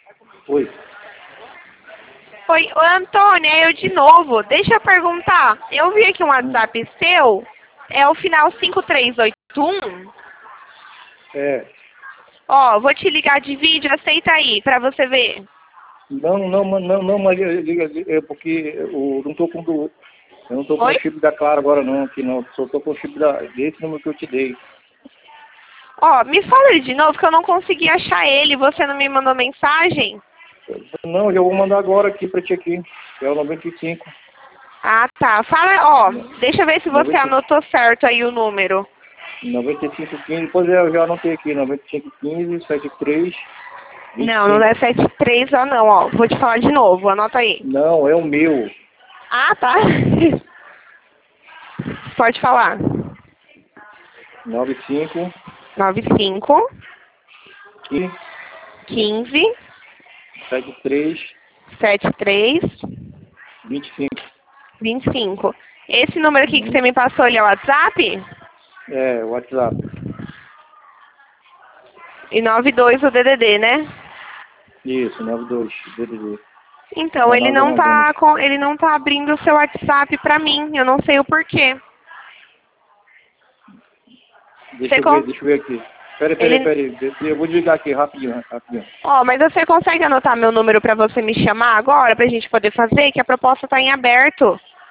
Oi. Oi, ô Antônio, é eu de novo. Deixa eu perguntar. Eu vi aqui um WhatsApp seu, é o final 5381. É. Ó, vou te ligar de vídeo, aceita aí, pra você ver. Não, mas é porque eu não tô com eu não tô com Oi? o chip da Claro agora não, aqui não. Só tô com o chip desse número que eu te dei. Ó, me fala ele de novo que eu não consegui achar ele, você não me mandou mensagem? Não, eu vou mandar agora aqui pra ti aqui. É o 95. Ah, tá. Fala, ó, deixa eu ver se você 90, anotou certo aí o número. 9515. Pois é, eu já anotei aqui. 9515 73 Não, não 25. é 73 ó, não, ó. Vou te falar de novo, anota aí. Não, é o meu. Ah, tá. Pode falar. 95 95 15 15 73 73 25. 25. Esse número aqui que Uhum. você me passou, ele é o WhatsApp? É, o WhatsApp. E 92 o DDD, né? Isso, 92 DDD. Então, ele Manaus, não Amazonas. tá ele não tá abrindo o seu WhatsApp pra mim. Eu não sei o porquê. Você Deixa eu ver aqui. ele Eu vou desligar aqui rapidinho. Ó, mas você consegue anotar meu número pra você me chamar agora pra gente poder fazer? Que a proposta tá em aberto.